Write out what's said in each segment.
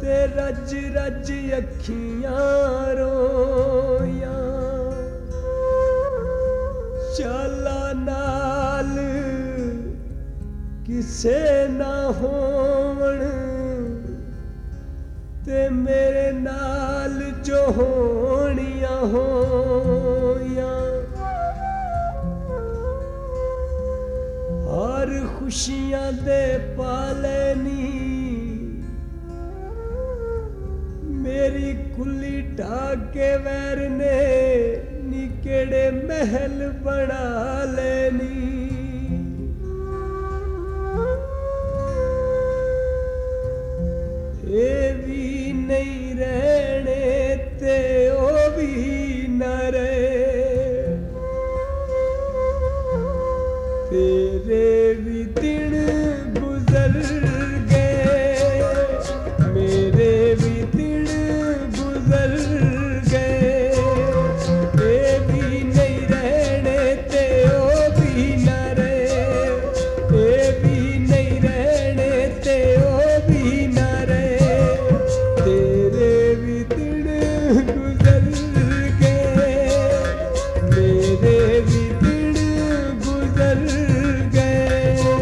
ते रज रज अखियां रोया चाला नाल किसे ना होवण ते मेरे नाल जो होनियां होया हर खुशियां दे पाले नी मेरी कुली ढाके वैर ने निकेड़े महल बना लेनी ए भी नहीं रहने ते ओ भी न रहे तेरे भी दिन गुजर गए मेरे भी दिन गुजर गए ए भी नहीं रहने ते ओ भी न रहे ए भी नहीं रहने ते ओ भी न रहे तेरे भी दिन गुजर गए मेरे भी दिन गुजर गए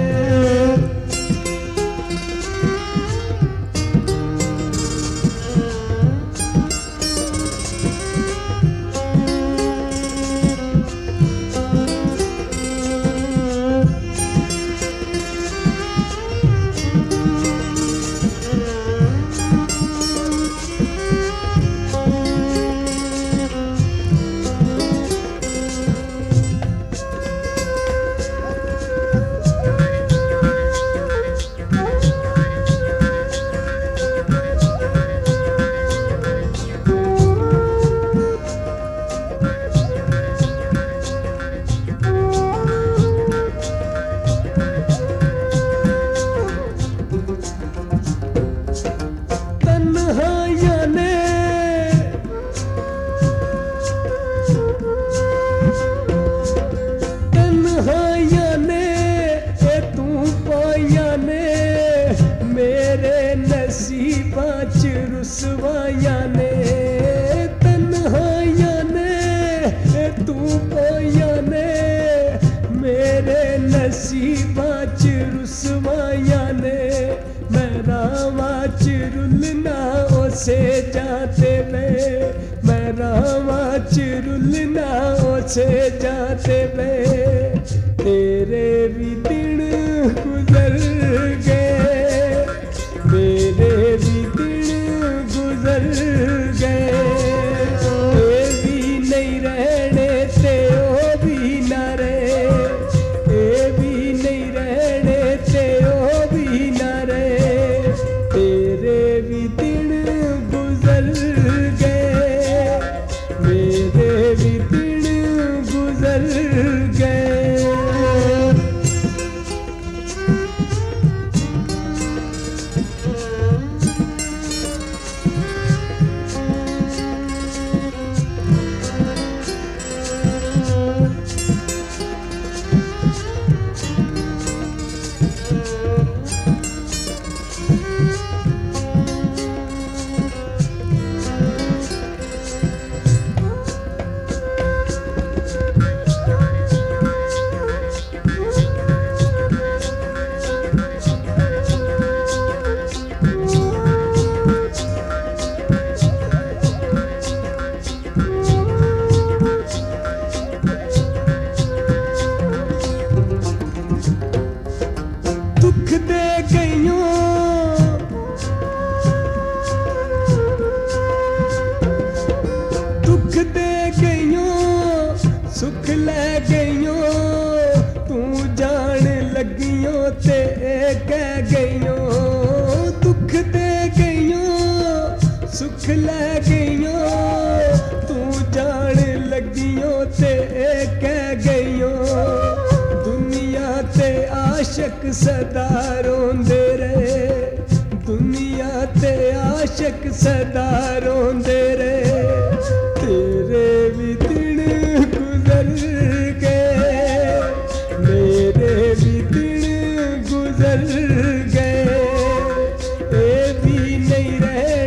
रुसवाया ने तन्हाइया ने तू पाया ने मेरे नसीबा च रुसवाया ने मैं रावा च रुलना उसे जाते वे मैं रावा च रुलना उसे जाते वे तेरे भी दिन गुजर गए मेरे भी दिन गुजर गए ए भी नहीं रहने ते ओ भी न रहे ए भी नहीं रहने ते ओ भी न रहे तेरे भी दिन गुजर गए मेरे भी दिन गुजर गए सुख ले गईयो तू जान लगियो ते कह गईयो दुख दे गईयो सुख ले गईयो तू जान लगियो ते कह गईयो दुनिया ते आशिक सदा रोंदे रहे दुनिया ते आशिक सदा रोंदे रहे तेरे भी दिन गुजर गए मेरे भी दिन गुजर गए ए भी नहीं रहे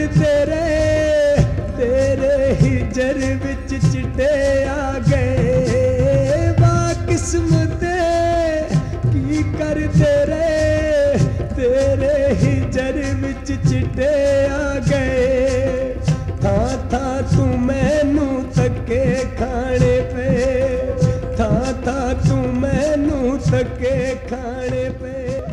तेरे हिजर विच चिट्टे आ गए। वाह किस्मत की कर तेरे हिजर विच चिट्टे आ गए। था तू मैनू धक्के खाने पे, था तू मैनू धक्के खाने पे।